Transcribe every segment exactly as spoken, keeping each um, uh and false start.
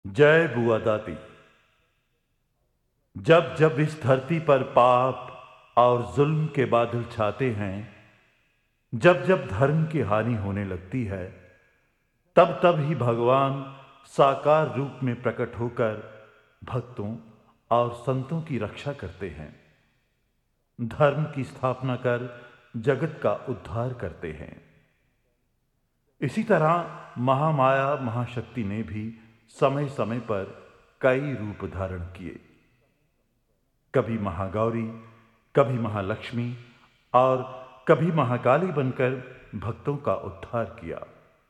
जय बुआ दाती। जब जब इस धरती पर पाप और जुल्म के बादल छाते हैं, जब जब धर्म की हानि होने लगती है, तब तब ही भगवान साकार रूप में प्रकट होकर भक्तों और संतों की रक्षा करते हैं, धर्म की स्थापना कर जगत का उद्धार करते हैं। इसी तरह महामाया महाशक्ति ने भी समय समय पर कई रूप धारण किए। कभी महागौरी, कभी महालक्ष्मी और कभी महाकाली बनकर भक्तों का उद्धार किया।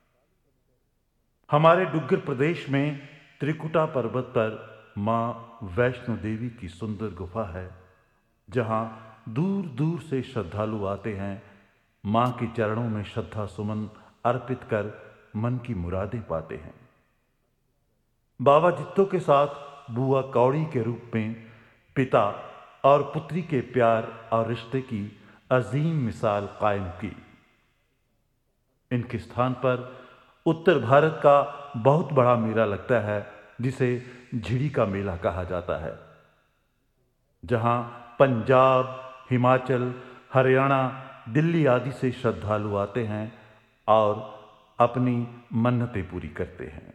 हमारे डुग्गर प्रदेश में त्रिकुटा पर्वत पर मां वैष्णो देवी की सुंदर गुफा है, जहां दूर दूर से श्रद्धालु आते हैं मां के चरणों में श्रद्धा सुमन अर्पित कर मन की मुरादें पाते हैं। बाबा जित्तो के साथ बुआ कौड़ी के रूप में पिता और पुत्री के प्यार और रिश्ते की अजीम मिसाल कायम की। इनके स्थान पर उत्तर भारत का बहुत बड़ा मेला लगता है, जिसे झिड़ी का मेला कहा जाता है, जहां पंजाब, हिमाचल, हरियाणा, दिल्ली आदि से श्रद्धालु आते हैं और अपनी मन्नतें पूरी करते हैं।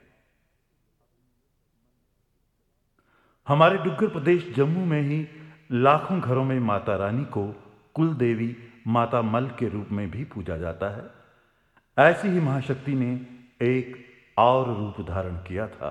हमारे डुग्गर प्रदेश जम्मू में ही लाखों घरों में माता रानी को कुल देवी माता मल के रूप में भी पूजा जाता है। ऐसी ही महाशक्ति ने एक और रूप धारण किया था।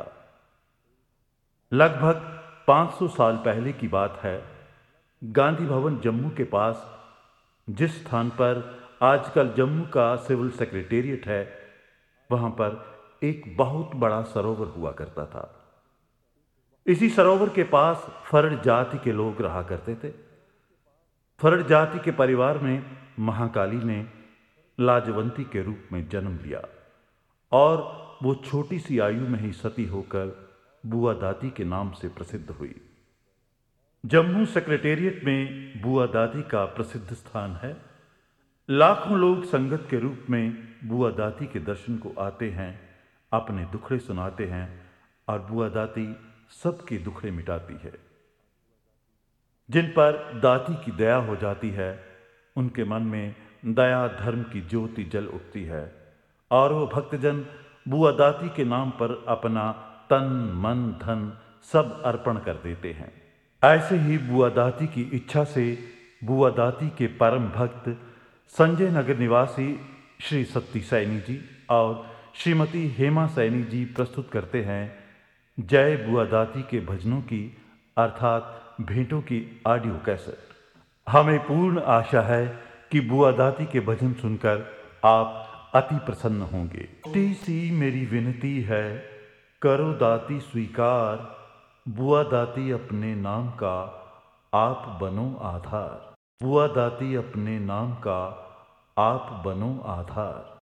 लगभग पाँच सौ साल पहले की बात है। गांधी भवन जम्मू के पास, जिस स्थान पर आजकल जम्मू का सिविल सेक्रेटेरिएट है, वहां पर एक बहुत बड़ा सरोवर हुआ करता था। इसी सरोवर के पास फरड जाति के लोग रहा करते थे। फरड जाति के परिवार में महाकाली ने लाजवंती के रूप में जन्म लिया और वो छोटी सी आयु में ही सती होकर बुआ दाती के नाम से प्रसिद्ध हुई। जम्मू सेक्रेटेरिएट में बुआ दाती का प्रसिद्ध स्थान है। लाखों लोग संगत के रूप में बुआ दाती के दर्शन को आते हैं, अपने दुखड़े सुनाते हैं और बुआ दाती सबके दुखड़े मिटाती है। जिन पर दाती की दया हो जाती है, उनके मन में दया धर्म की ज्योति जल उठती है और वो भक्तजन बुआ दाती के नाम पर अपना तन मन धन सब अर्पण कर देते हैं। ऐसे ही बुआ दाती की इच्छा से बुआ दाती के परम भक्त संजय नगर निवासी श्री सत्ती सैनी जी और श्रीमती हेमा सैनी जी प्रस्तुत करते हैं जय बुआ दाती के भजनों की अर्थात भेंटों की ऑडियो कैसेट। हमें पूर्ण आशा है कि बुआ दाती के भजन सुनकर आप अति प्रसन्न होंगे। छोटी सी मेरी विनती है, करो दाती स्वीकार, बुआ दाती अपने नाम का आप बनो आधार। बुआ दाती अपने नाम का आप बनो आधार।